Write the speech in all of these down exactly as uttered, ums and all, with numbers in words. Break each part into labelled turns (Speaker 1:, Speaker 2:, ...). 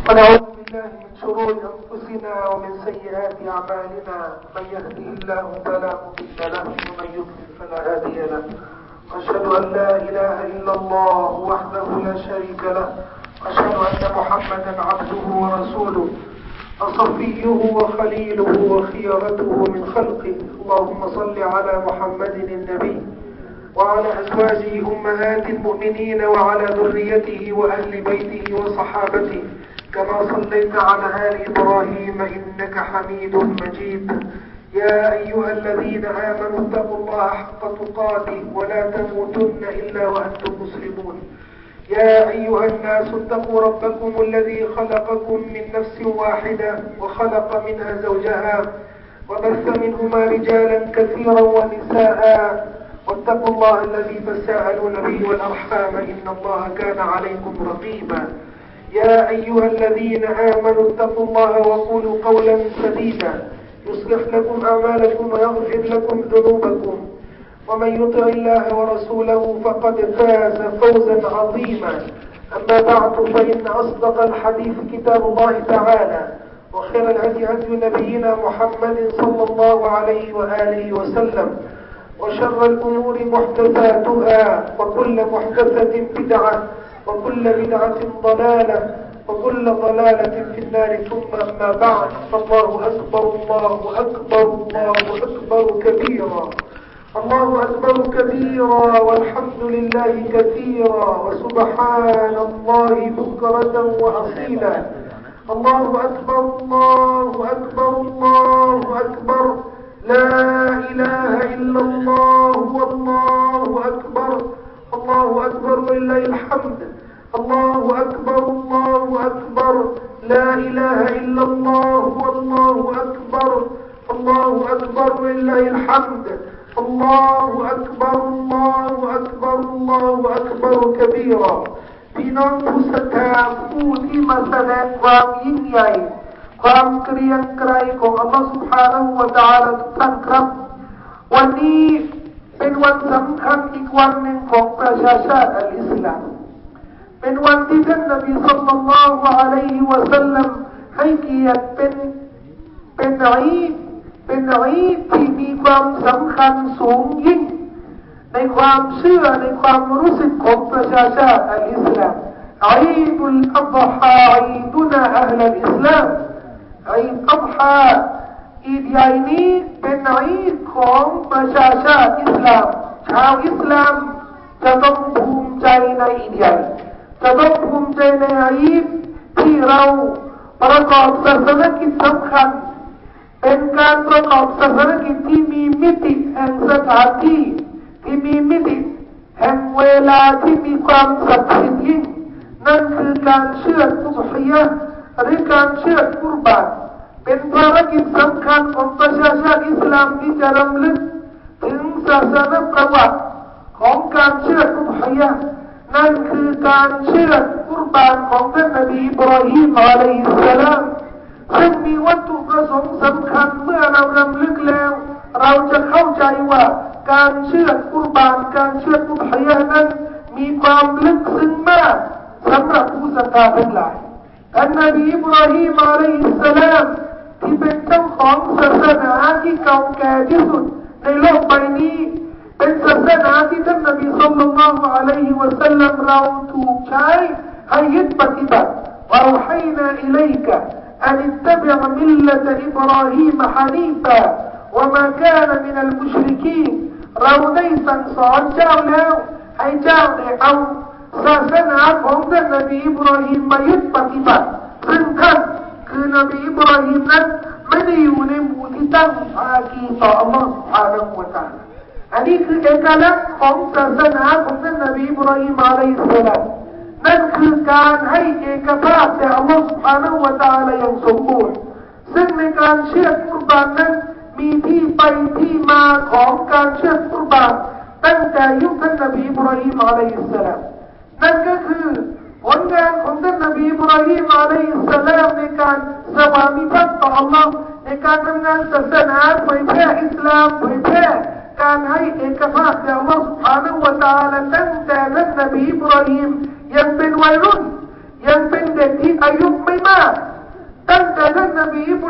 Speaker 1: ونعوذ بالله من شرور أنفسنا ومن سيئات أعمالنا من يهده الله فلا مضل له ومن يضلل فلا هادي له وأشهد أن لا إله إلا الله وحده لا شريك له وأشهد أن محمدا عبده ورسوله وصفيه وخليله وخيرته من خلقه. اللهم صل على محمد النبي وعلى أزواجه أمهات المؤمنين وعلى ذريته وأهل بيته وصحابته كما صليت على آل إبراهيم إنك حميد مجيد. يا أيها الذين آمنوا اتقوا الله حق تقاته ولا تموتن إلا وأنتم مسلمون. يا أيها الناس اتقوا ربكم الذي خلقكم من نفس واحدة وخلق منها زوجها وبث منهما رجالا كثيرا ونساء واتقوا الله الذي تساءلون به والأرحام إن الله كان عليكم رقيبا. يا أيها الذين آمنوا اتقوا الله وقولوا قولا سديدا يصلح لكم أعمالكم ويغفر لكم ذنوبكم ومن يطع الله ورسوله فقد فاز فوزا عظيما. أما بعد فإن أصدق الحديث كتاب الله تعالى وخير الهدي هدي نبينا محمد صلى الله عليه وآله وسلم وشر الأمور محدثاتها وكل محدثة بدعة وكل بدعة ضلالة وكل ضلالة في النار. ثم أما بعد فالله أكبر الله أكبر الله أكبر كبيرا الله أكبر كبيرا والحمد لله كثيرا وسبحان الله بكرة وأصيلا. الله أكبر الله أكبر الله أكبر لا إله إلا الله والله أكبر الله أكبر ولله الحمد. الله أكبر الله أكبر لا إله إلا الله والله أكبر الله أكبر ولله الحمد. الله أكبر الله أكبر الله أكبر كبيرا. พี่น้องผู้ศรัทธาผู้ที่มาแสดงความยิ่งใหญ่ความเกรียงไกรของอัลลอฮฺ سبحانه และ تعالى ทุกท่านครับวันนี้เป็นวันสำคัญอีกวันหนึ่งของประชาชาติอัลอิสลามเป็นวันที่ท่านนบีศ็อลลัลลอฮุอะลัยฮิวะซัลลัมให้เกียรติเป็นเป็นอีดเป็นอีดที่มีความสำคัญสูงยิ่งในความเชื่อในความรู้สึกของประชาชาติอัลอิสลามอีดุลอัฎฮาอีดุนาอัลอิสลามอีดอัฎฮาอีดใหญ่นี้เป็นอีดของประชาชาติอิสลามชาวอิสลามจะต้องภูมิใจในอีดใหญ่จะต้องภูมิใจในอีดที่เราประกอบศาสนกิจสำคัญเป็นการประกอบศาสนกิจที่มีมิติแห่งสถานที่ที่มีมิติแห่งเวลาที่มีความศักดิ์สิทธิ์ยิ่งนั่นคือการเชื่ออุฎฮิยะห์หรือการเชื่อกุรบานเป็นภารกิจสำคัญของประชาชาติอิสลามที่จะรำลึกถึงศาสนประวัติของการเชื่ออุฎฮิยะห์นั่นคือการเชื่อกุรบานของท่านนบีอิบราฮีมอะลัยฮิสสลามซึ่งมีวัตถุประสงค์สำคัญเมื่อเรารำลึกแล้วเราจะเข้าใจว่าการเชื่อกุรบานการเชื่ออุฎฮิยะห์นั้นมีความลึกซึ้งมากสำหรับผู้ศรัทธาทั้งหลายท่านนบีอิบราฮีมอะลัยฮิสสลามที่เป็นเจ้าของศาสนาที่เก่าแก่ที่สุดในโลกใบนี้เป็นศาสนาที่ท่านนบีศ็อลลัลลอฮุอะลัยฮิวะซัลลัมเราถูกใช้ให้ยึดปฏิบัติวะอูฮีนาอิลัยกะอันอิตตบิอ์มิลละตะอิบราฮีมฮะนีฟะวะมาคานะมินัลมุชริกีนเราได้สั่งสอนเจ้าแล้วให้เจ้าได้เอาศาสนาของท่านนบีอิบราฮีมมายึดปฏิบัติซึ่งท่านคือนบีอิบราฮีมนั้นไม่ได้อยู่ในหมู่ที่ตั้งภาคีต่ออัลลอฮฺ سبحانه และ تعالى อันนี้คือเอกลักษณ์ของศาสนาของท่านนบีอิบราฮีมอะลัยฮิสสลามนั่นคือการให้เอกภาพแด่อัลลอฮฺ سبحانه และ تعالى อย่างสมบูรณ์ซึ่งในการเชื่อกุรบานนั้นมีที่ไปที่มาของการเชื่อกุรบานตั้งแต่ยุคท่านนบีอิบราฮีมอะลัยฮิสสลามนั่นก็คือผลงานของท่านนบีอิบราฮีมอะลัยฮิสสลามในการสวามิภักดิ์ต่ออัลลอฮ์ในการทำงานศาสนาเผยแพร่อิสลามเผยแพร่การให้เอกภาพแด่อัลลอฮ์ سبحانه และ تعالى ตั้งแต่ท่านนบีอิบราฮีมยังเป็นวัยรุ่นยังเป็นเด็กที่อายุไม่มาก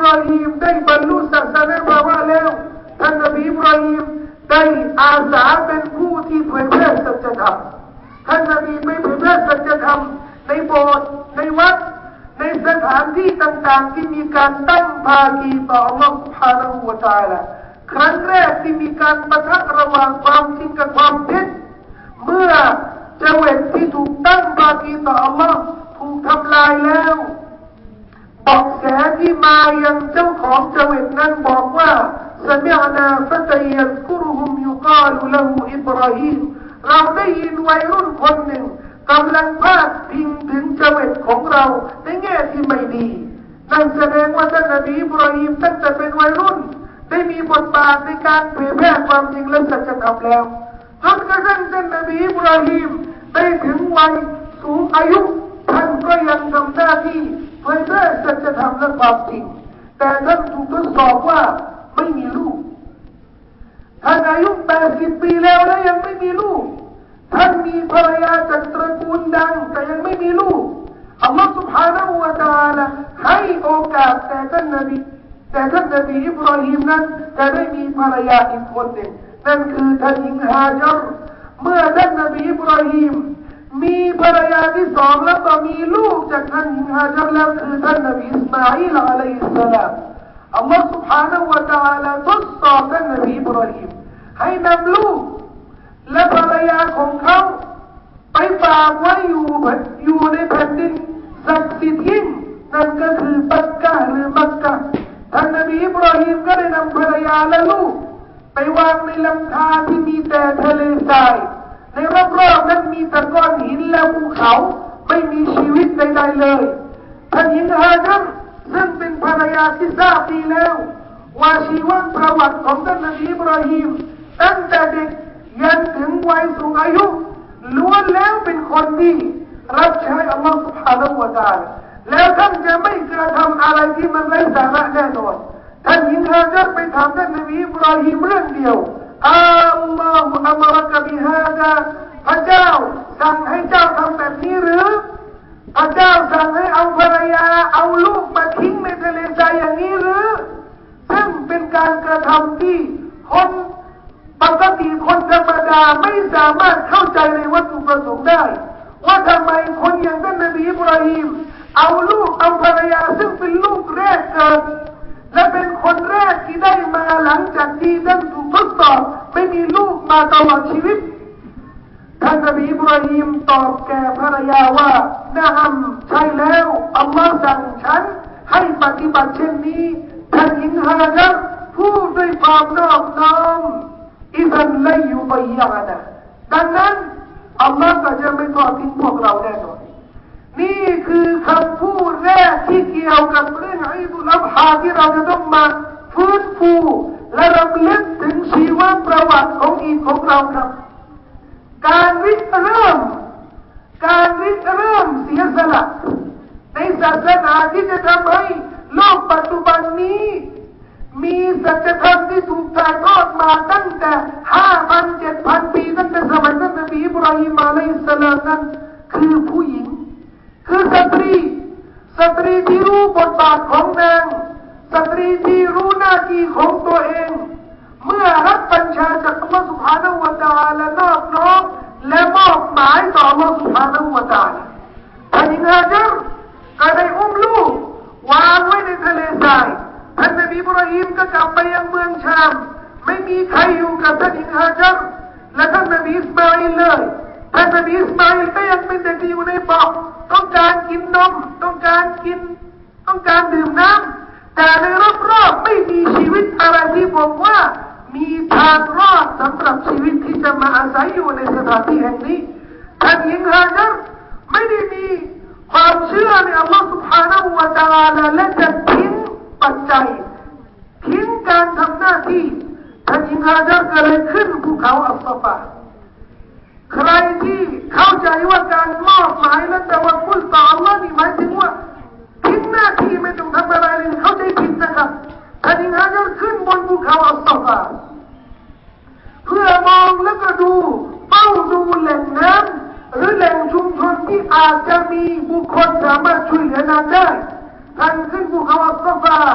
Speaker 1: ราฮิมได้บรรลุศาสนาภาวะแล้วท่านนบีอิบราฮิมได้อาสาเป็นผู้ที่เผยแพร่สัจธรรมท่านนบีไม่เผยแพร่สัจธรรมในโบสถ์ในวัดในสถานที่ต่างๆที่มีการตั้งภาคีต่ออัลลอฮฺ سبحانه และ تعالى ครั้งแรกที่มีการปะทะระหว่างความจริงกับความเท็จเมื่อเจวิตที่ถูกตั้งภาคีต่ออัลลอฮฺถูกทำลายแล้วเบาะแสที่มายังเจ้าของเจวิตนั้นบอกว่าสมิอนาฟะตัยยัซกุรุฮุมยุกาลุละหูอิบราฮีมเราได้ยินวัยรุ่นคนหนึ่งกำลังพาดพิงถึงเจวิตของเราในแง่ที่ไม่ดีนั่นแสดงว่าท่านนบีอิบราฮีมตั้งแต่เป็นวัยรุ่นได้มีบทบาทในการเผยแพร่ความจริงและสัจธรรมแล้วจนกระทั่งท่านนบีอิบราฮีมได้ถึงวัยสูงอายุท่านก็ยังทำหน้าที่เผยแพร่สัจธรรมและความจริงแต่ท่านถูกทดสอบว่าไม่มีลูกท่านอายุแปดสิบปีแล้วและยังไม่มีลูกท่านมีภรรยาจากตระกูลดังแต่ยังไม่มีลูกอัลลอฮฺ سبحانه และ تعالى ให้โอกาสแต่ท่านนบีแต่ท่านนบีอิบราฮิมนั้นจะได้มีภรรยาอีกคนหนึ่งนั่นคือท่านหญิงฮาจาร์เมื่อท่านนบีอิบราฮิมมีภรรยาที่สองแล้วก็มีลูกจากท่านหญิงฮาจาร์แล้วคือท่านนบีอิสมาอีลอะลัยฮิสสลามอัลลอฮฺ سبحانه และ تعالى ทดสอบท่านนบีอิบราฮิมให้นำลูกและภรรยาของเขาไปฝากไว้อยู่อยู่ในแผ่นดินศักดิ์สิทธิ์ยิ่งนั่นก็คือบักกะหรือมักกะท่านนบีอิบราฮิมก็ได้นำภรรยาและลูกไปวางในลำธารที่มีแต่ทะเลทรายในรอบๆนั้นมีแต่ก้อนหินและภูเขาไม่มีชีวิตใดๆเลยท่านหญิงฮาจาร์ซึ่งเป็นภรรยาที่ทราบดีแล้วว่าชีวประวัติของท่านนบีอิบราฮิมตั้งแต่เด็กยันถึงวัยสูงอายุล้วนแล้วเป็นคนที่รับใช้อัลลอฮฺ سبحانه และ تعالى แล้วท่านจะไม่กระทำอะไรที่มันไร้สาระแน่นอนท่านหญิงฮาจาร์ไปถามท่านนบีอิบราฮิมเรื่องเดียวอัลลอฮฺอัมรกะบิฮาดาพระเจ้าสั่งให้เจ้าทำแบบนี้หรือพระเจ้าสั่งให้เอาภรรยาเอาลูกมาทิ้งในทะเลทรายอย่างนี้หรือซึ่งเป็นการกระทำที่คนปกติคนธรรมดาไม่สามารถเข้าใจในวัตถุประสงค์ได้ว่าทำไมคนอย่างท่านนบีอิบราฮิมเอาลูกเอาภรรยาซึ่งเป็นลูกแรกเกิดและเป็นคนแรกที่ได้มาหลังจากที่ท่านถูกทดสอบไม่มีลูกมาตลอดชีวิตท่านนบีอิบราฮิมตอบแก่ภรรยาว่านะฮัมใช่แล้วอัลลอฮ์สั่งฉันให้ปฏิบัติเช่นนี้ท่านหญิงฮาจาร์พูดด้วยความนอบน้อมอิซันไลยุบัยยานะดังนั้นอัลลอฮ์ก็จะไม่ทอดทิ้งพวกเราแน่นอนนี่คือคำพูดแรกที่เกี่ยวกับเรื่องอีดุลอัฎฮาที่เราจะต้องมาฟื้นฟูและรำลึกถึงชีวประวัติของอีดของเราครับการริเริ่มการริเริ่มเสียสละในศาสนาที่จะทำให้โลกปัจจุบันนี้มีสัจธรรมที่ถูกถ่ายทอดมาตั้งแต่ห้าพันเจ็ดพันปีตั้งแต่สมัยท่านนบีอิบราฮิมอะลัยฮิสสลามนั้นคือผู้หญิงคือสตรีสตรีที่รู้บทบาทของนางสตรีที่รู้หน้าที่ของตัวเองเมื่อรับบัญชาจากอัลลอฮฺ سبحانه และ تعالى นอบน้อมและมอบหมายต่ออัลลอฮฺ سبحانه และ تعالى ท่านหญิงฮาจาร์ก็ได้อุ้มลูกวางไว้ในทะเลทรายท่านนบีอิบราฮิมก็กลับไปยังเมืองชามไม่มีใครอยู่กับท่านหญิงฮาจาร์และท่านนบีอิสมาอิลเลยท่านนบีอิสมาอิลก็ยังเป็นเด็กที่อยู่ในบ่อต้องการกินนมต้องการกินต้องการดื่มน้ำแต่ในรอบๆไม่มีชีวิตอะไรที่บอกว่ามีทางรอดสำหรับชีวิตที่จะมาอาศัยอยู่ในสถานที่แห่งนี้ท่านหญิงฮาจาร์ไม่ได้มีความเชื่อในอัลลอฮฺ سبحانه และ تعالى และจะทิ้งปัจจัยทิ้งการทำหน้าที่ท่านหญิงฮาจาร์ก็เลยขึ้นภูเขาอัลซอฟาใครที่เข้าใจว่าการมอบหมายและแต่ว่ากุลต่ออัลลอฮ์นี่หมายถึงว่าทิ้งหน้าที่ไม่ต้องทำอะไรเลยเข้าใจผิดนะครับท่านหญิงฮาจาร์ขึ้นบนภูเขาอัลซอฟาเพื่อมองแล้วก็ดูเฝ้าดูแหล่งน้ำหรือแหล่งชุมชนที่อาจจะมีบุคคลสามารถช่วยเหลือนางได้ท่านขึ้นภูเขาอัลซอฟา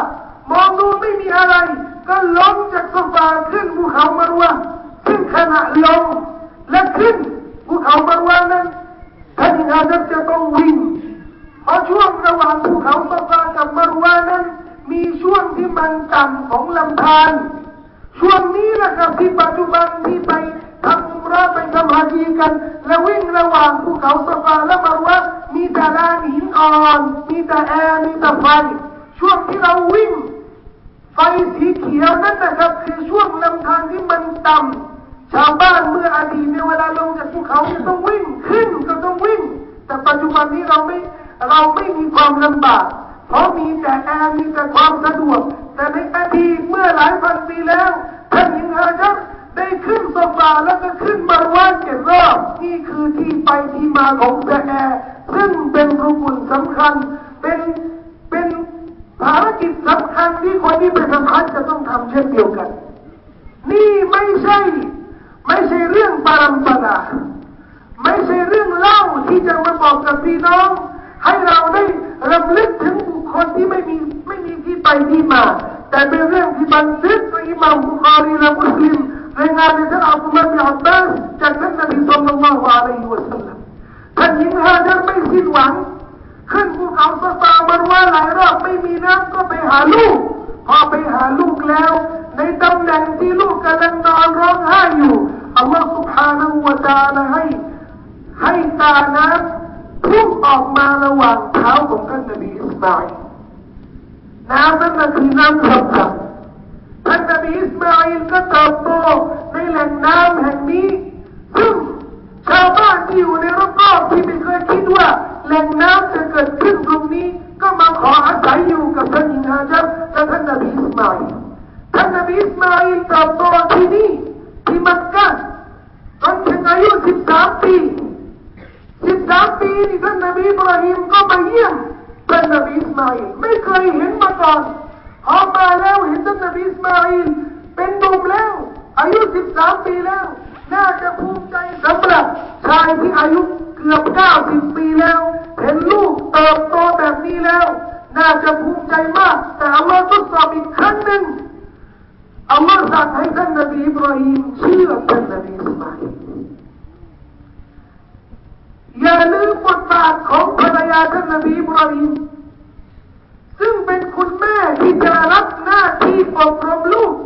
Speaker 1: มองดูไม่มีอะไรก็ลงจากโซฟาขึ้นภูเขามารวะซึ่งขณะลงและขึ้นภูเขามารวะนั้นท่านอาจารย์จะต้องวิ่งเพราะช่วงระหว่างภูเขาโซฟากับมารวะนั้นมีช่วงที่มันต่ำของลำธารช่วงนี้นะครับที่ปัจจุบันที่ไปทำอุมเราะห์ไปทำฮะญีกันแล้ววิ่งระหว่างภูเขาโซฟาและมารวะมีแต่ลานหินอ่อนมีแต่แอร์มีแต่ไฟช่วงที่เราวิ่งไฟสีเขียวนั่นนะครับคือช่วงลำธารที่มันต่ำชาวบ้านเมื่ออดีตในเวลาลงจากภูเขาจะต้องวิ่งขึ้นก็ต้องวิ่งแต่ปัจจุบันนี้เราไม่เราไม่มีความลำบากเพราะมีแต่แอร์มีแต่ความสะดวกแต่ในอดีตเมื่อหลายพันปีแล้วท่านหญิงฮาญัรได้ขึ้นโซฟาแล้วก็ขึ้นมารวะเจ็ดรอบนี่คือที่ไปที่มาของแต่แอร์ซึ่งเป็นรุกุนสำคัญเป็นเป็นภารกิจสำคัญที่คนที่เป็นสำคัญจะต้องทำเช่นเดียวกันนี่ไม่ใช่ไม่ใช่เรื่องปรำปราไม่ใช่เรื่องเล่าที่จะมาบอกกับพี่น้องให้เราได้รำลึกถึงบุคคลที่ไม่มีไม่มีที่ไปที่มาแต่เป็นเรื่องที่บันทึกโดยอิหม่ามบุคอรีและมุสลิมรายงานในท่านอับดุลลาห์บินอับบาสจากท่านนบีศ็อลลัลลอฮุอะลัยฮิวะซัลลัมท่านหญิงฮาญัรไม่สิ้นหวังขึ้นภูเขาโซฟามารวะหลายรอบไม่มีน้ำก็ไปหาลูกพอไปหาลูกแล้วในตำแหน่งที่ลูกกำลังนอนร้องไห้อยู่อัลลอฮฺ سبحانه และ تعالى ให้ให้ตาน้ำพุ่งออกมาระหว่างเท้าของท่านนบีอิสมาอีลน้ำนั้นคือน้ำขับขับท่านนบีอิสมาอีลก็เติบโตในแหล่งน้ำแห่งนี้ซึ่งชาวบ้านที่อยู่ในรอบๆที่ไม่เคยคิดว่าแหล่งน้ำจะเกิดขึ้นตรงนี้ก็มาขออาศัยอยู่กับท่านหญิงฮาญัรและท่านนบีอิสมาอีลท่านนบีอิสมาอีลเติบโตที่นี่ที่มักกะฮ์จนถึงอายุสิบสามปีสิบสามปีนี่ท่านนบีอิบราฮิมก็มาเยี่ยมท่านนบีอิสมาอีลไม่เคยเห็นมาก่อนพอมาแล้วเห็นท่านนบีอิสมาอีลเป็นหนุ่มแล้วอายุสิบสามปีแล้วน่าจะภูมิใจสำหรับชายที่อายุเกือบเก้าสิบปีแล้วเห็นลูกเติบโตแบบนี้แล้วน่าจะภูมิใจมากแต่อัลลอฮ์ทดสอบอีกครั้งหนึ่งอัลลอฮ์สั่งให้ท่านนบีอิบราฮิมเชื่อท่านนบีอิสมาอีลอย่าลืมบทบาทของภรรยาท่านนบีอิบราฮิมซึ่งเป็นคุณแม่ที่จะรับหน้าที่อบรมลูก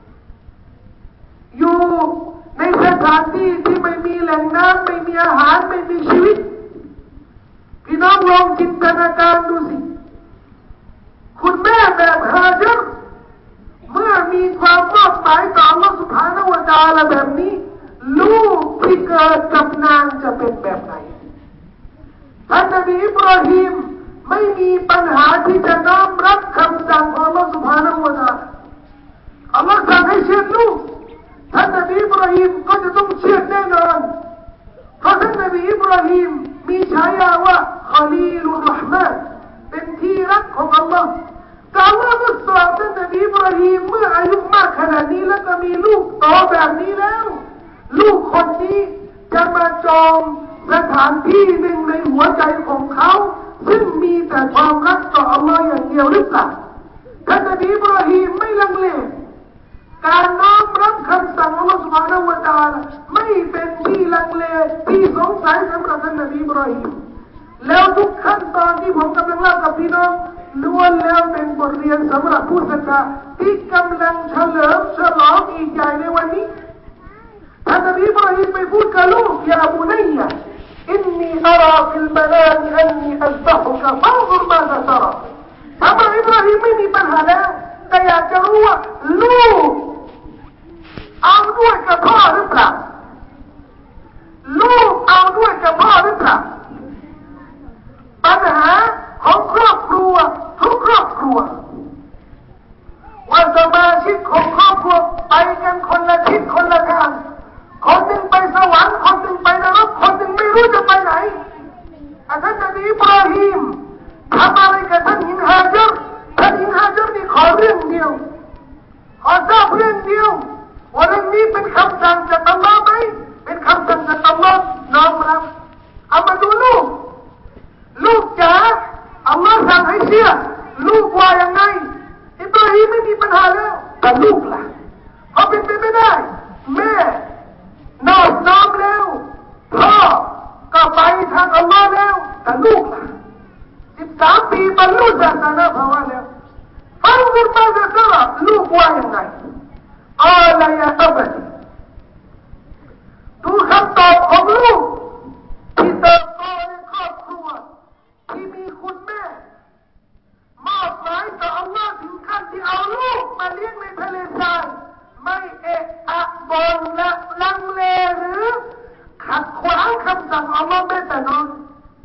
Speaker 1: อยู่ในสถานที่ที่ไม่มีแหล่งน้ำไม่มีอาหารไม่มีชีวิตพี่น้องลองจินตนาการดูสิคุณแม่แบบฮาญัรเมื่อมีความมอบหมายต่ออัลเลาะห์ซุบฮานะฮูวะตะอาลาแบบนี้ลูกที่เกิดกับนางจะเป็นแบบไหนท่านนบีอิบราฮิมไม่มีปัญหาที่จะน้อมรับคำสั่งของอัลเลาะห์ซุบฮานะฮูวะตะอาลาอัลเลาะห์สั่งให้เชื่อลูกท่านนบีอิบราฮิมก็จะต้องเชื่อแน่นอนเพราะท่านนบีอิบราฮิมมีฉายาว่าคอลีลุรเราะห์มานเป็นที่รักของอัลลอฮ์แต่อัลลอฮ์ทดสอบท่านนบีอิบราฮิมเมื่ออายุมากขนาดนี้แล้วก็มีลูกโตแบบนี้แล้วลูกคนนี้จะมาจองสถานที่หนึ่งในหัวใจของเขาซึ่งมีแต่ความรักต่ออัลลอฮ์อย่างเดียวหรือเปล่าท่านนบีอิบราฮิมไม่ลังเลการน้อมรับคำสั่งอัลลอฮฺ سبحانه และ تعالى ไม่เป็นที่ลังเลที่สงสัยสำหรับท่านนบีอิบราฮิมแล้วทุกขั้นตอนที่ผมกำลังเล่ากับพี่น้องล้วนแล้วเป็นบทเรียนสำหรับผู้ศรัทธาที่กำลังเฉลิมฉลองอีกใหญ่ในวันนี้ท่านนบีอิบราฮิมไปพูดกับลูกยาบุนัยยะอินนีอาราฟิลมะนามอันนีอัซบะฮุกะฟันซุรมาซะตะราท่านนบีอิบราฮิมไม่มีปัญหาแล้วแต่อยากจะรู้ว่าลูกเอาด้วยกับพ่อหรือเปล่าลูกเอาด้วยกับพ่อหรือเปล่าปัญหาของครอบครัวทุกครอบครัวว่าสมาชิกของครอบครัวไปกันคนละทิศคนละทางคนหนึ่งไปสวรรค์คนหนึ่งไปนรกคนหนึ่งไม่รู้จะไปไหนท่านนบีอิบราฮิมทำอะไรกับท่านหญิงฮาญัรท่านหญิงฮาญัรนี่ขอเรื่องเดียวขอทราบเรื่องเดียวว่าเรื่องนี้เป็นคำสั่งจากอัลลอฮ์ไหมเป็นคำสั่งจากอัลลอฮ์น้อมรับเอามาดูลูกลูกจ๋าอัลลอฮ์สั่งให้เชื่อลูกว่ายังไงอิบราฮิมไม่มีปัญหาแล้วแต่ลูกล่ะเพราะเป็นไปไม่ได้แม่นอบน้อมแล้วพ่อก็ไปทางอัลลอฮ์แล้วแต่ลูกล่ะสิบสามปีบรรลุศาสนาภาวะแล้วฟังดูมาจะตระลูกว่ายังไงอาลายะอับดีดูคำตอบของลูกที่เติบโตในครอบครัวที่มีคุณแม่มอบหมายต่ออัลลอฮ์ถึงขั้นที่เอาลูกมาเลี้ยงในทะเลทรายไม่เอะอะบ่นและลังเลหรือขัดขวางคำสั่งอัลลอฮ์แม้แต่น้อย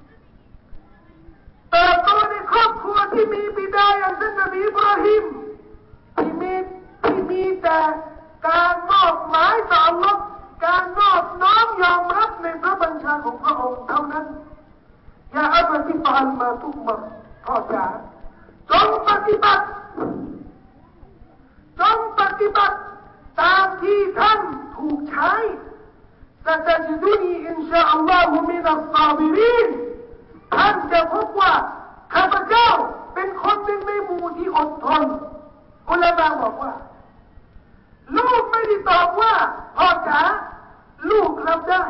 Speaker 1: เติบโตในครอบครัวที่มีบิดาอย่างท่านนบีอิบราฮิมที่มีที่มีแต่การมอบหมายต่ออัลลอฮ์การนอบน้อมยอมรับในพระบัญชาของพระองค์เท่านั้นอย่าอับติฟันมาทุกมาพ่อจ๋าจงปฏิบัติจงปฏิบัติตามที่ท่านถูกใช้สัจจิดุนีอินชาอัลลอฮุมินัสซาบิรินท่านจะพบว่าข้าพเจ้าเป็นคนหนึ่งในหมู่ที่อดทนอุลามะบอกว่าลูกไม่ได้ตอบว่าพ่อจ๋าลูกรับได้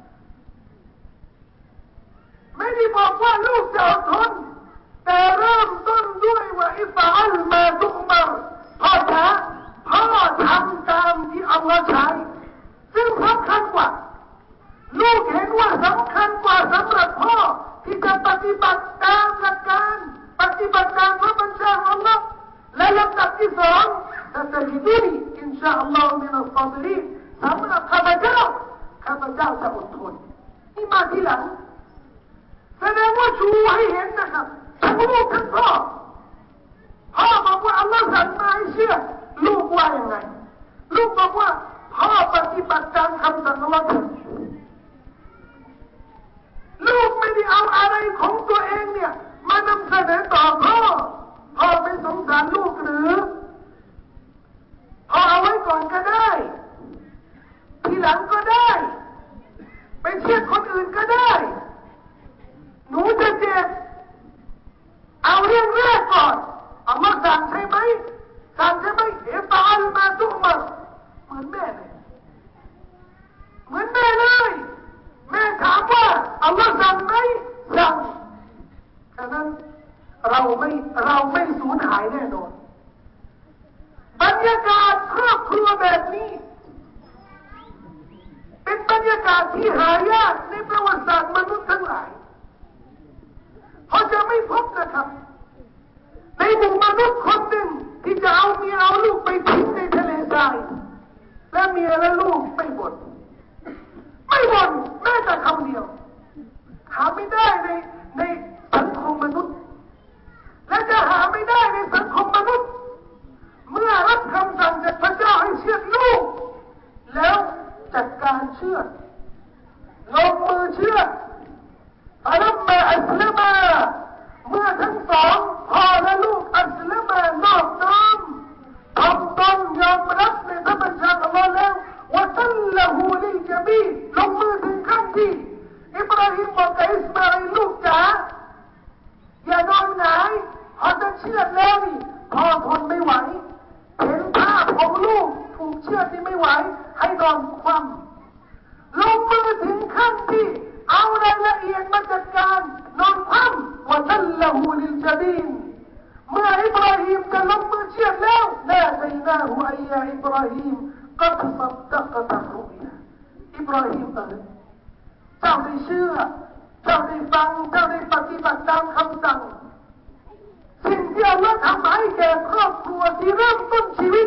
Speaker 1: ไม่ได้บอกว่าลูกจะอดทนแต่เริ่มต้นด้วยว่าอิฟะอัลมาตุอ์มัรพ่อจ๋าพ่อทำตามที่อัลลอฮ์ใช้ซึ่งสำคัญกว่าลูกเห็นว่าสำคัญกว่าสำหรับพ่อที่จะปฏิบัติตามหลักการปฏิบัติตามพระบัญชาของอัลลอฮ์และลำดับที่สองสัจจิดุนีอินชาอัลลอฮ์มินัสซาบิรินสำหรับข้าพเจ้าข้าพเจ้าจะอดทนนี่มาทีหลังแสดงว่าชูให้เห็นนะครับทั้งลูกทั้งพ่อพ่อบอกว่าอัลลอฮ์สั่งมาให้เชื่อลูกว่ายังไงลูกบอกว่าพ่อปฏิบัติตามคำสั่งอัลลอฮ์เถิดลูกไม่ได้เอาอะไรของตัวเองเนี่ยมานำเสนอต่อพ่อพ่อไม่สงสารลูกหรือพ่อเอาไว้ก่อนก็ได้ทีหลังก็ได้ไปเชื่อคนอื่นก็ได้หนูจะเจ็บเอาเรื่องแรกก่อนอัลลอฮ์สั่งใช่ไหมสั่งใช่ไหมเอฟอัลมาตุมัรเหมือนแม่เลยเหมือนแม่เลยแม่ถามว่าอัลลอฮ์สั่งไหมสั่งฉะนั้นเราไม่เราไม่สูญหายแน่นอนบรรยากาศครอบครัวแบบนี้เป็นบรรยากาศที่หายากในประวัติศาสตร์มนุษย์ทั้งหลายเพราะจะไม่พบนะครับในหมู่มนุษย์คนหนึ่งที่จะเอาเมียเอาลูกไปทิ้งในทะเลทรายและเมียและลูกไม่บ่นไม่บ่นแม้แต่คำเดียวหาไม่ได้ในในสังคมมนุษย์และจะหาไม่ได้ในสังคมมนุษย์เมื่อรับคำสั่งจากพระเจ้าให้เชือดลูกแล้วจัดการเชือดลงมือเชือดอัลมาอัสลามาเมื่อทั้งสองพ่อและลูกอัสลามานอบน้อมทำตนยอมรับในพระบัญชาของอัลลอฮ์แล้ววะซัลละฮูลิลจบีลงมือถึงขั้นที่อิบราฮิมบอกกับอิสมาอิลลูกจ๋าอย่านอนหงายพอจะเชือดแล้วนี่พ่อทนไม่ไหวเห็นภาพของลูกถูกเชือดนี่ไม่ไหวให้นอนคว่ำลงมือถึงขั้นที่เอารายละเอียดมาจัดการนอนคว่ำวะซัลละฮูลิลจบีนเมื่ออิบราฮิมจะลงมือเชือดแล้วนาดัยนาฮูอัยยาอิบราฮิมกัดซัดดักตะรุยาอิบราฮิมเอ๋ยเจ้าได้เชื่อเจ้าได้ฟังเจ้าได้ปฏิบัติตามคำสั่งสิ่งที่อัลลอฮ์ทำให้แก่ครอบครัวที่เริ่มต้นชีวิต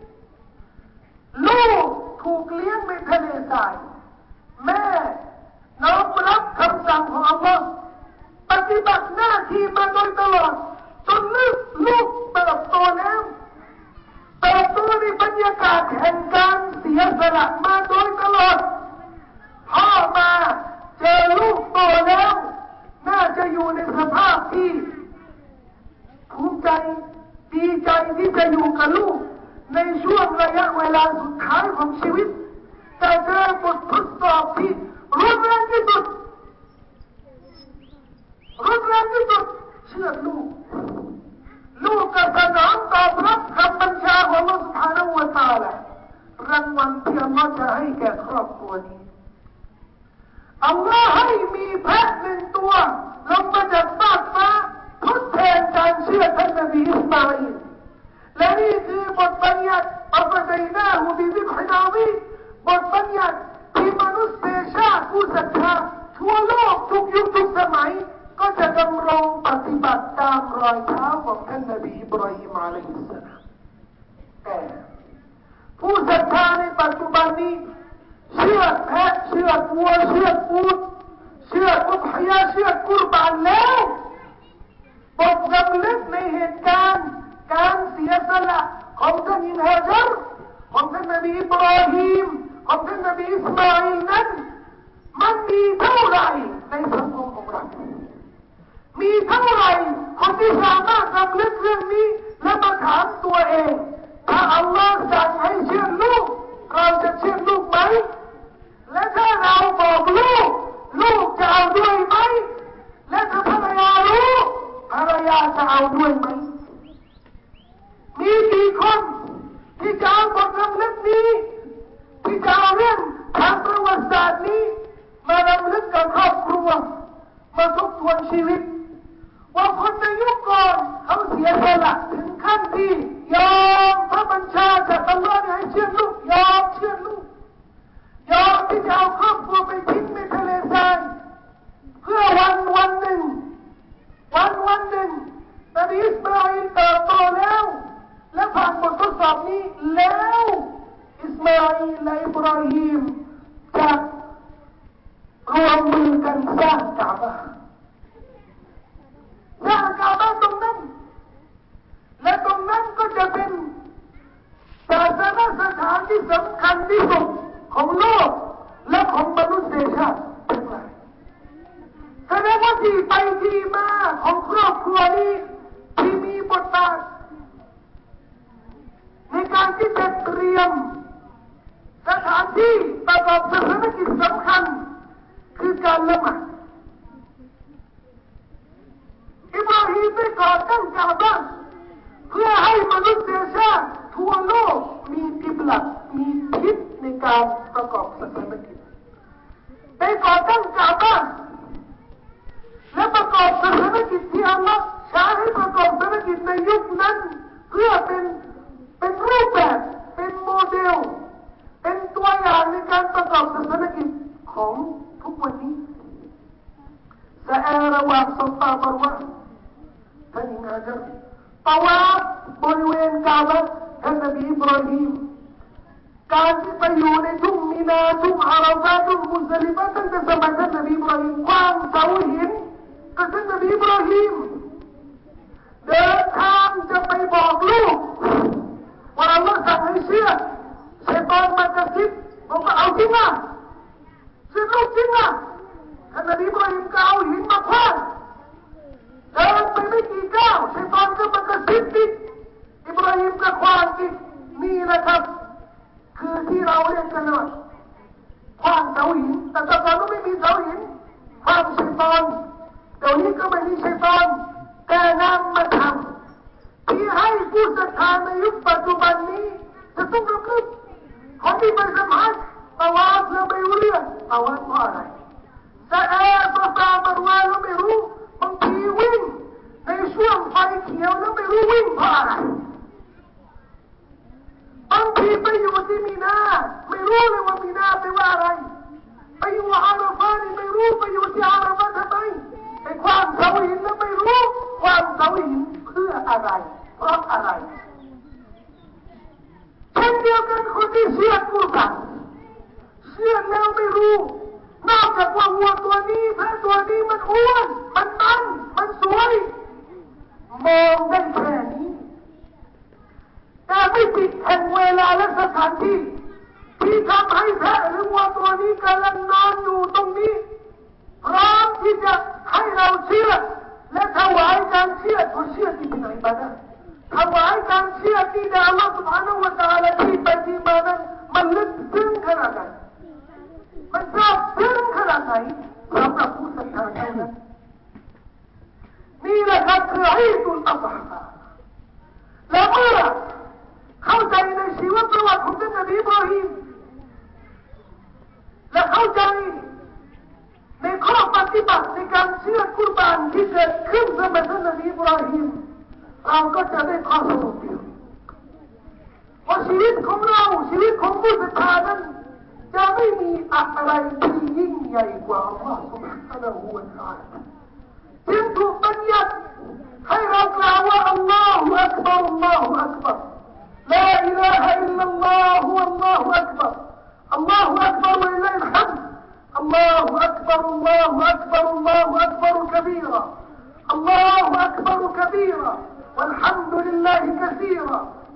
Speaker 1: ลูกถูกเลี้ยงในทะเลทรายแม่น้อมรับคำสั่งของอัลลอฮ์ปฏิบัติหน้าที่มาโดยตลอดจนลูกลูกเติบโตแล้วเติบโตในบรรยากาศแห่งการเสียสละมาโดยตลอดพ่อมาเจอลูกโตแล้วน่าจะอยู่ในสภาพที่ภูมิใจดีใจที่จะอยู่กับลูกในช่วงระยะเวลาสุดท้ายของชีวิตแต่เจอบททดสอบที่รุนแรงที่สุดรุนแรงที่สุดเชื่อลูกลูกก็สนองตอบรับคอฮ์จะให้แก่ครอบครัวนี้อัลลอฮ์ให้มีแพะหนึ่งตัวลงมาจากฟากฟ้าทดแทนการเชื่อท่านนบีอิสมาอีลและนี่คือบทบัญญัติอัฟดัยนาฮูบิซิบฮินาวีบทบัญญัติที่มนุษยชาติผู้ศรัทธาทั่วโลกทุกยุคทุกสมัยก็จะดำรงปฏิบัติตามรอยเท้าของท่านนบีอิบราฮิมอะลัยฮิสสลามแต่ผู้ศรัทธาในปัจจุบันนี้เชื่อแพะเชื่อวัวเชื่ออูฐเชื่ออุฎฮิยะห์เชื่อกุรบานแล้วบทรำลึกในเหตุการณ์การเสียสละของท่านอิบราฮิมของท่านนบีอิบราฮิมของท่านนบีอิสมาอีลนั้นมันมีเท่าไหร่ในสังคมของเรามีเท่าไหร่คนที่สามารถรำลึกเรื่องนี้และมาถามตัวเองถ้าอัลลอฮ์สั่งให้เชื่อลูกเราจะเชื่อลูกไหมและถ้าเราบอกลูกลูกจะเอาด้วยไหมและถ้าภรรยารู้ภรรยาจะเอาด้วยไหมมีกี่คนที่จะเอาบทรำลึกนี้ที่จะเอาเรื่องทางประวัติศาสตร์นี้มารำลึกกับครอบครัวมาทบทวนชีวิตว่าคนในยุคก่อนเขาเสียสละถึงขั้นที่ยอมพระบัญชาจากอัลลอฮ์ให้เชื่อลูกยอมเชื่อลูกยอมที่จะเอาครอบครัวไปทิ้งในทะเลทรายเพื่อวันวันหนึ่งวันวันหนึ่งนบีอิสมาอีลเติบโตแล้วและผ่านบททดสอบนี้แล้วอิสมาอีลและอิบราฮิมจะรวมมือกันสร้างกาบะห์สร้างกาบะห์ตรงนั้นและตรงนั้นก็จะเป็นศาสนสถานที่สำคัญที่สุดของโลกและของมนุษยชาติทั้งหลายแสดงว่าที่ไปที่มาของครอบครัวนี้ที่มีบทบาทในการที่จะเตรียมสถานที่ประกอบศาสนกิจสำคัญคือการละหมาดอิบราฮิมได้ก่อตั้งกาบะห์เพื่อให้มนุษยชาติทั่วโลกมีกิบลัตมีทิศในการประกอบศาสนกิจได้ก่อตั้งกาบะห์และประกอบศาสนกิจที่อัลลอฮ์ใช้ให้ประกอบศาสนกิจในยุคนั้นเพื่อเป็นเป็นรูปแบบเป็นโมเดลเป็นตัวอย่างในการประกอบศาสนกิจของทุกวันนี้สะอาระหว่างซอฟาบารวะท่านอิงอาจารย์ตะวาฟบริเวณกาบะห์ท่านนบีอิบราฮิมการที่ไปอยู่ในทุ่งมีนาทุ่งอาราฟาทุ่งมุซลิฟะตั้งแต่สมัยท่านนบีอิบราฮิมวางเสาหินกับท่านนบีอิบราฮิมเดินทางจะไปบอกลูกว่าอัลลอฮ์สั่งให้เชื่อชัยฏอนมากระซิบบอกว่าเอาจริงนะเชื่อลูกจริงนะท่านนบีอิบราฮิมก็เอาหินมาคว้างเดินไปไม่กี่ก้าวชัยฏอนก็มากระซิบอีกอิบราฮิมก็คว้างอีกนี่นะครับคือที่เราเรียกกันว่าคว้างเสาหินแต่ตอนนั้นไม่มีเสาหินคว้างชัยฏอนเดี๋ยวนี้ก็ไม่มีชัยฏอนแต่นำมาทำที่ให้ผู้ศรัทธาในยุคปัจจุบันนี้จะต้องรำลึกคนที่ไปสัมผัสตะวาฟแล้วไม่รู้เรื่องตะวาฟเพราะอะไรสะแอบซาฟาบารวะแล้วไม่รู้บางทีวิ่งในช่วงไฟเขียวแล้วไม่รู้วิ่งเพราะอะไรบางทีไปอยู่ที่มีนาไม่รู้เลยว่ามีนาแปลว่าอะไรไปอยู่อาราฟานี่ไม่รู้ไปอยู่ที่อาราฟาทำไมไอ้ความเสาหินแล้วไม่รู้ความเสาหินเพื่ออะไรเพราะอะไรเช่นเดียวกันคนที่เชื่อกุรบันเชื่อแล้วไม่รู้นอกจากว่าวัวตัวนี้แพะตัวนี้มันอ้วนมันมันมันสวยมองได้แค่นี้แต่ไม่ติดแห่งเวลาและสถานที่ที่ทำให้แพะหรือวัวตัวนี้กำลังนอนอยู่ตรงนี้พร้อมที่จะให้เราเชื่อและถวายการเชื่อตัวเชื่อที่เป็นอิบาดะห์ถวายการเชื่อที่แด่อัลลอฮฺ سبحانه และ تعالى ที่ไปที่มานั้นมันลึกซึ้งขนาดไหนมันซาบซึ้งขนาดไหนสำหรับผู้ศรัทธาเท่านั้นนี่แหละครับคืออีดุลอัฎฮาและเมื่อเข้าใจในชีวประวัติของท่านนบีอิบราฮิมเชื่อกุรบานที่เกิดขึ้นสมัยท่านนบีอิบราฮิมเราก็จะได้ข้อสรุปเดียวว่าชีวิตของเราชีวิตของผู้ศรัทธานั้นจะไม่มีอะไรที่ยิ่งใหญ่กว่าอัลลอฮฺ سبحانه และ تعالى จึงถูกบัญญัติให้เรากล่าวว่าอัลลอฮฺอักบัรอัลลอฮฺอักบัรลาอิลาฮะอิลลัลลอฮฺอัลลอฮฺอักบัรอัลลอฮฺอักบัรวะลิลลาฮิลฮัมด์อัลลอฮฺอักบัรอัลลอฮฺอักบัรอัลลอฮฺอักบัรกะบีร الله أكبر كبيرا والحمد لله كثيرا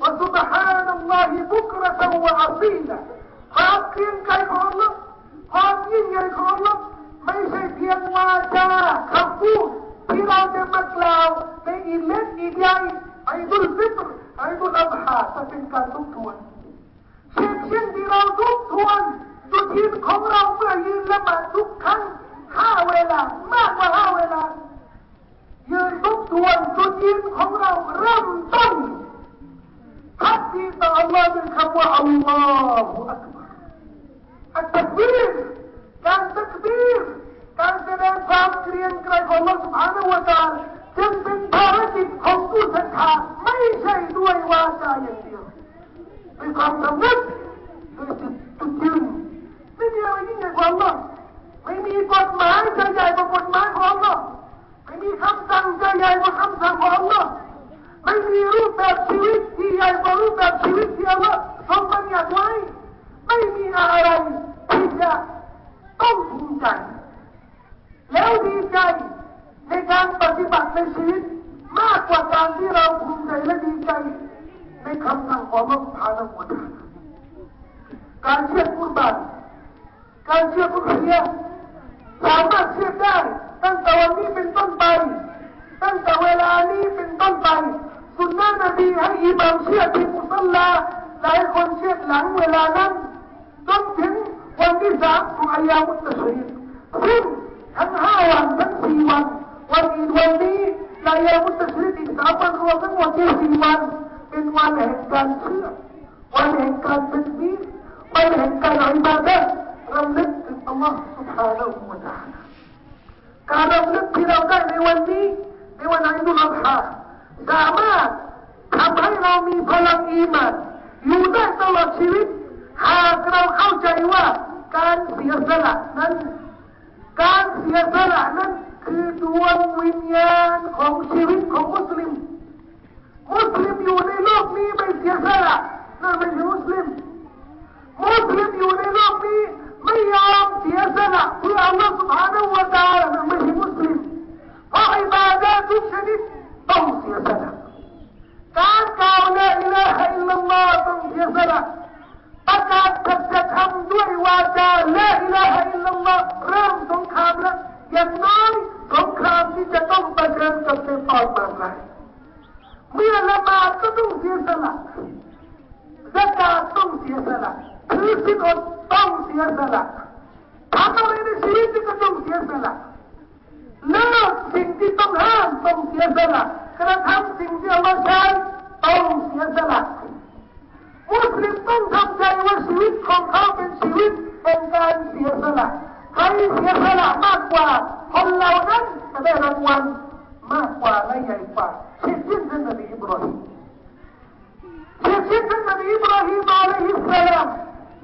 Speaker 1: وسبحان الله بكرة وأصيلا ความเกรียงไกรของอัลเลาะห์ความยิ่งใหญ่ของอัลเลาะห์ไม่ใช่เพียงวาจาคำพูดที่เราจะมากล่าวในอีเล็กอีใหญ่ไอดุลฟิตรไอดุลอัฎฮาจะเป็นการทบทวนเช่นเช่นที่เราทบทวนจุดยืนของเราเมื่อยืนละหมาดทุกครั้งห้าเวลามากกว่าห้าเวลายืนทบทวนจุดยืนของเราเริ่มต้นทักทีต่ออัลลอฮ์ด้วยคำว่าอัลลอฮฺอักบัรอัตตักบีรการตักบีรการแสดงความเกรียงไกรของอัลลอฮฺ سبحانه และ تعالى จึงเป็นภารกิจของผู้ศรัทธาไม่ใช่ด้วยวาจาอย่างเดียวด้วยความสำนึกด้วยจุดยืนไม่มีอะไรยิ่งใหญ่กว่าอัลลอฮ์ไม่มีกฎหมายจะใหญ่กว่ากฎหมายของอัลลอฮ์ไม่มีคำสั่งจะใหญ่กว่าคำสั่งของอัลลอฮ์ไม่มีรูปแบบชีวิตที่ใหญ่กว่ารูปแบบชีวิตที่อัลลอฮ์ทรงบัญญัติไว้ไม่มีอะไรที่จะต้องภูมิใจแล้วดีใจในการปฏิบัติในชีวิตมากกว่าการที่เราภูมิใจและดีใจในคำสั่งของอัลลอฮ์ سبحانه และ تعالى การเชื่อกุรบานการเชื่อกุรเฮียสามารถเชื่อได้ตั้งแต่วันนี้เป็นต้นไปตั้งแต่เวลานี้เป็นต้นไปสุนนะนบีให้อิหม่ามเชื่อที่มุศอลลาหลายคนเชื่อหลังเวลานั้นจนถึงวันที่สามของอัยยามุตตะชรีกซึ่งทั้งห้าวันทั้งสี่วันวันอีกวันนี้อัยยามุตตะชรีกอีกสามวันรวมทั้งหมดยี่สิบวันเป็นวันแห่งการเชื่อวันแห่งการเป็นมิตรวันแห่งการอิบาดะห์รำลึกถึงอัลลอฮฺ سبحانه และ تعالى การรำลึกที่เราได้ในวันนี้ในวันอีดุลอัฎฮาสามารถทำให้เรามีพลังอีหม่านอยู่ได้ตลอดชีวิตหากเราเข้าใจว่าการเสียสละนั้นการเสียสละนั้นคือดวงวิญญาณของชีวิตของมุสลิมมุสลิมอยู่ในโลกนี้ไม่เสียสละนั่นไม่ใช่มุสลิมมุสลิมอยู่ในโลกนี้ไม่ยอมเสียสละเพื่ออัลลอฮฺ سبحانه และ تعالى นั่นไม่ใช่มุสลิมเพราะอิบาดะห์ทุกชนิดต้องเสียสละการกล่าวลาอิลาฮะอิลลัลลอฮ์ต้องเสียสละประกาศสัจธรรมด้วยวาจาลาอิลาฮะอิลลัลลอฮ์เริ่มสงครามแล้วอย่างน้อยสงครามที่จะต้องเผชิญกับชัยฏอนมากมายเมื่อละหมาดก็ต้องเสียสละซะกาตต้องเสียสละถือศีลอดต้องเสียสละทำอะไรในชีวิตก็ต้องเสียสละเลิกสิ่งที่ต้องห้ามต้องเสียสละกระทำสิ่งที่อัลลอฮ์ใช้ต้องเสียสละมุสลิมต้องทำใจว่าชีวิตของเขาเป็นชีวิตเป็นการเสียสละใครเสียสละมากกว่าคนเหล่านั้นจะได้รางวัลมากกว่าและใหญ่กว่าเช่นเช่นท่านนบีอิบราฮิมเช่นเช่นท่านนบีอิบราฮิมอะลัยฮิสสลาม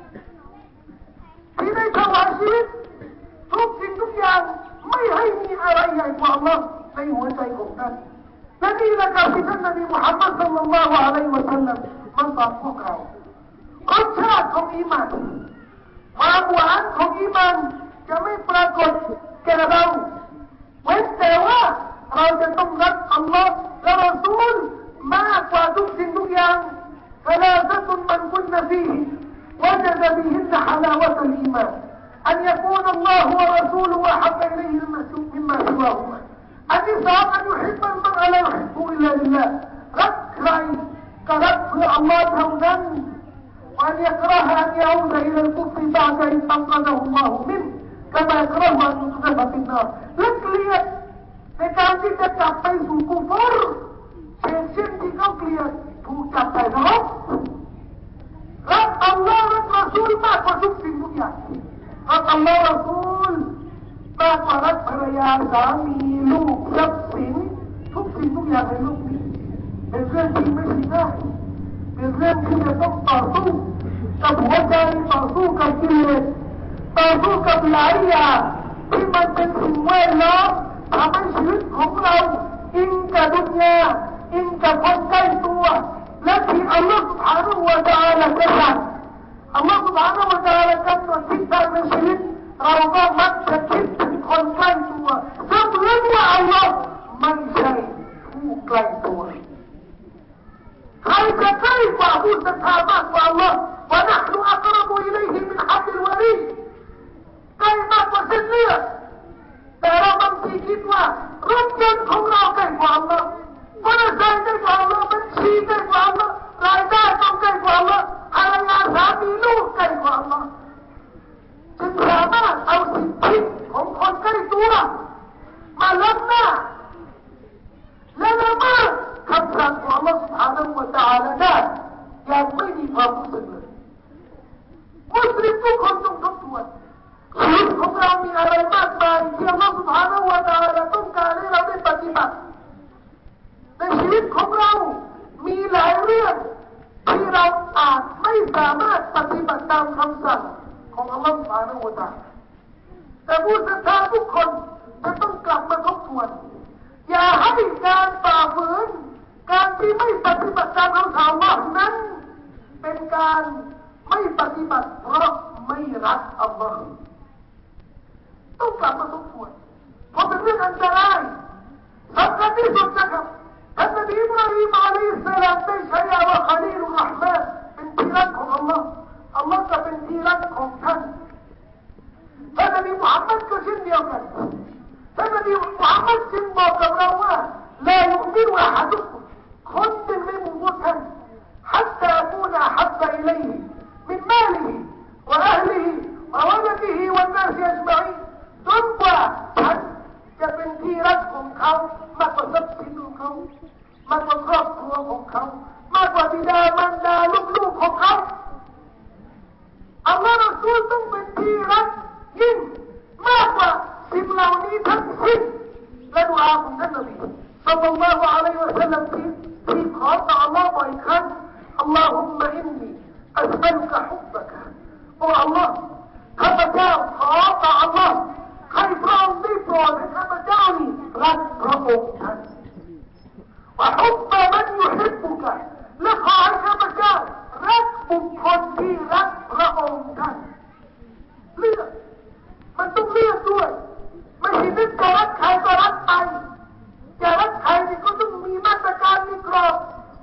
Speaker 1: ที่ได้ถวายชีวิตทุกสิ่งทุกอย่างไม่ให้มีอะไรใหญ่กว่าอัลลอฮ์ในหัวใจของท่านและนี่แหละครับที่ท่านนบีมุฮัมมัดศ็อลลัลลอฮุอะลัยฮิวะซัลลัมมาสอนพวกเรารสชาติของอีหม่านความหวานของอีหม่านจะไม่ปรากฏแก่เราเว้นแต่ว่าเราจะต้องรักอัลลอฮ์และรอซูลมากกว่าทุกสิ่งทุกอย่างثلاثة من كن فيه وجد بهن حلاوة الإيمان أن يكون الله ورسوله أحب إليه مما سواهما النساء أن يحب المرء لا يحب إلا لله رب كراي كرب الله تونا وأن يكره أن يعود إلى الكفر بعد إن أنقذه الله منه كما يكره أن يقذف في النار لكلية ในการที่จะจับไปสู่กุฟรเช่นเช่นที่เขาเกลียดถูกจับไปนรกรักอัลลอฮ์รักรอซูลมากกว่าทุกสิ่งทุกอย่างรักอัลลอฮ์รอซูลมากกว่ารักภรรยาสามีลูกทรัพย์สินทุกสิ่งทุกอย่างในโลกนี้เป็นเรื่องที่ไม่ใช่ง่ายเป็นเรื่องที่จะต้องต่อสู้กับหัวใจต่อสู้กับกิเลสต่อสู้กับหลายอย่างที่มันเป็นสิ่งแวดล้อมทำให้ชีวิตของเราอิงกับดุนยาอิงกับคนใกล้ตัวและที่อัลลอฮฺ سبحانه และ تعالى จะสั่งอัลลอฮฺ سبحانه และ تعالى กำหนดทิศทางในชีวิตเราก็มักจะคิดถึงคนใกล้ตัวซึ่งเรื่องว่าอัลลอฮฺไม่ใช่ผู้ใกล้ตัวใครจะใกล้กว่าผู้ศรัทธามากกว่าอัลลอฮฺวะนะห์นุอักรบุอิลัยฮิมินฮับลิลวะรีใกล้มากกว่าเส้นเลือดแต่เราบางทีคิดว่ารถยนต์ของเราใกล้กว่าอัลลอฮฺมอเตอร์ไซค์ใกล้กว่าอัลลอฮฺบัญชีใกล้กว่าอัลลอฮฺรายได้ต้องใกล้กว่าอัลลอฮฺภรรยาสามีลูกใกล้กว่าอัลลอฮฺจึงสามารถเอาสิทธิของคนใกล้ตัวมาล้ำหน้าและละเมิดคำสั่งของอัลลอฮฺ سبحانه และ تعالى ได้อย่างไม่มีความรู้สึกเลยมุสลิมทุกคนต้องทบทวนชีวิตของเรามีอะไรมากมายที่อัลลอฮฺ سبحانه และ تعالى ต้องการให้เราได้ปฏิบัติในชีวิตของเรามีหลายเรื่องที่เราอาจไม่สามารถปฏิบัติตามคำสั่งของอัลลอฮฺ سبحانه และ تعالى แต่ผู้ศรัทธาทุกคนจะต้องกลับมาทบทวนอย่าให้การฝ่าฝืนการที่ไม่ปฏิบัติตามคำสั่งอัลลอฮฺนั้นเป็นการไม่ปฏิบัติเพราะไม่รักอัลลอฮฺต้องกลับมาทบทวนเพราะเป็นเรื่องอันตรายสำคัญที่สุดนะครับท่านนบีอิบราฮิมอะลัยฮิสสลามได้ฉายาว่าคอลีลุรเราะห์มานเป็นที่รักของอัลลอฮฺอัลลอฮฺจะเป็นที่รักของท่านท่านนบีมุฮัมมัดก็เช่นเดียวกันท่านนบีมุฮัมมัดจึงบอกกับเราว่าลายุมินุอะฮัดุกุมคนหนึ่งในหมู่พวกท่านحتى أكون أحب إليه من ماله وأهله وولده والناس أجمعين จนกว่าฉันจะเป็นที่รักของเขามากกว่าทรัพย์สินของเขามากกว่าครอบครัวของเขามากกว่าบิดามารดาลูกๆของเขาอัลลอฮฺรอซูลต้องเป็นที่รักยิ่งมากกว่าสิ่งเหล่านี้ทั้งสิ้นและดุอาของท่านนบีศ็อลลัลลอฮุอะลัยฮิวะซัลลัมที่ที่ขอต่ออัลลอฮฺบ่อยครั้งاللهم إني أسألك حبك โอ้ Allah ข้าพเจ้าขอต่อ Allah ให้พระองค์ได้โปรดให้ข้าพเจ้านี่รักพระองค์ท่านว่า حب من يحبك และขอให้ข้าพเจ้ารักบุคคลที่รักพระองค์ท่านเลือกมันต้องเลือกด้วยไม่ใช่นึกจะรักใครก็รักไปจะรักใครนี่ก็ต้องมีมาตรการมีกรอบ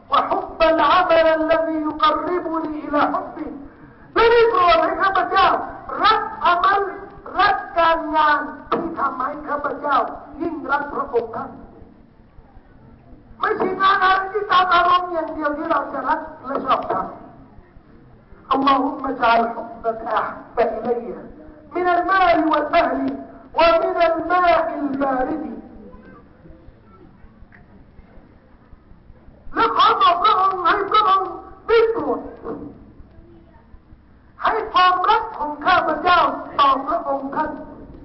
Speaker 1: وحب العمل الذي يقربني إلى حبه และได้โปรดให้ข้าพเจ้ารักอามัลรักการงานที่ทำให้ข้าพเจ้ายิ่งรักพระองค์ท่านไม่ใช่งานอะไรที่ตามอารมณ์อย่างเดียวที่เราจะรักและชอบทำ اللهم اجعل حبك أحب إلي من المال والأهل ومن الماء الباردและขอบอกพระองค์ให้พระองค์ได้โปรดให้ความรักของข้าพเจ้าต่อพระองค์ท่าน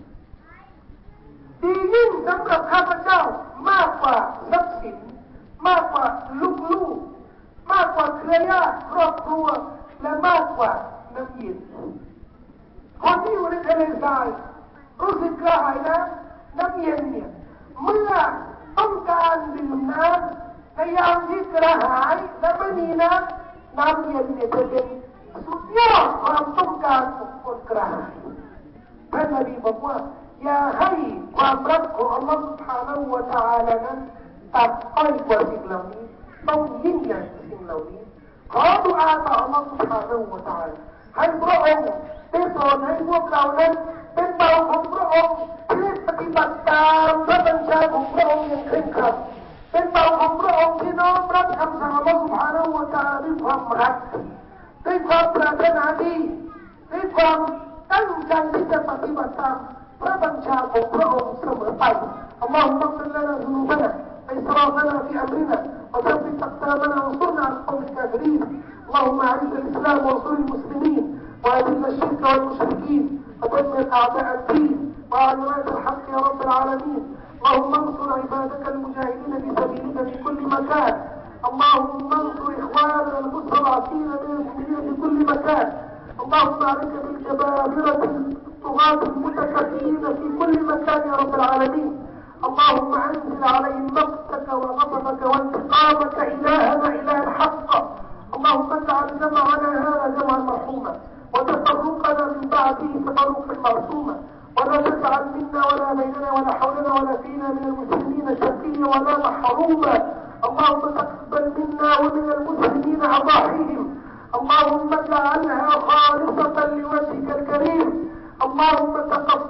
Speaker 1: ดียิ่งสำหรับข้าพเจ้ามากกว่าทรัพย์สินมากกว่าลูกๆมากกว่าเครือญาติครอบครัวและมากกว่าน้ำเย็นคนที่อยู่ในทะเลทรายรู้สึกกระหายน้ำน้ำเย็นเนี่ยเมื่อต้องการดื่มน้ำในยามที่กระหายและไม่มีน้ำน้ำเย็นเนี่ยจะเป็นสุดยอดความต้องการของคนกระหายท่านนบีบอกว่าอย่าให้ความรักของอัลลอฮฺ سبحانه และ تعالى นั้นตัดอ้อยกว่าสิ่งเหล่านี้ต้องยิ่งใหญ่กว่าสิ่งเหล่านี้ขอดุอาต่ออัลลอฮฺ سبحانه และ تعالى ให้พระองค์ได้โปรดให้พวกเรานั้นเป็นเบาของพระองค์ที่ปฏิบัติตามพระบัญชาของพระองค์อย่างเคร่งครัดเป็นเบาของพระองค์ที่น้อมรับคำสั่งอัลลอฮฺ سبحانه และ تعالى ด้วยความรักด้วยความปรารถนาดีด้วยความตั้งใจที่จะปฏิบัติตามพระบัญชาของพระองค์เสมอไปอัลลอฮฺมักฟิรลานะซุนูบะนะอิสราฟนะฟีอัมรินะوثبت أقدامنا وانصرنا على القوم الكافرين اللهم أعز الإسلام وانصر المسلمين وأذل الشرك والمشركين ودمر أعداء الدين وعلامات الحق يا رب العالمين. اللهم انصر عبادك المجاهدين في سبيلك في كل مكان. اللهم انصر إخواننا المستضعفين من المؤمنين في كل مكان. اللهم عليك بالجبابرة الطغاة المتكبرين في كل مكان يا رب العالمين. اللهم انزل عليهم مقتك وغضبك وانتقامك إلهنا إله الحق. اللهم اجعل جمعنا هذا جمعا مرحوما وتفرقنا من بعده تفرقا معصوما، ولا تجعل منا ولا بيننا ولا حولنا ولا فينا من المسلمين شقيا ولا محروما. اللهم تقبل منا ومن المسلمين أضاحيهم. اللهم اجعلها خالصة لوجهك الكريم. اللهم تقبل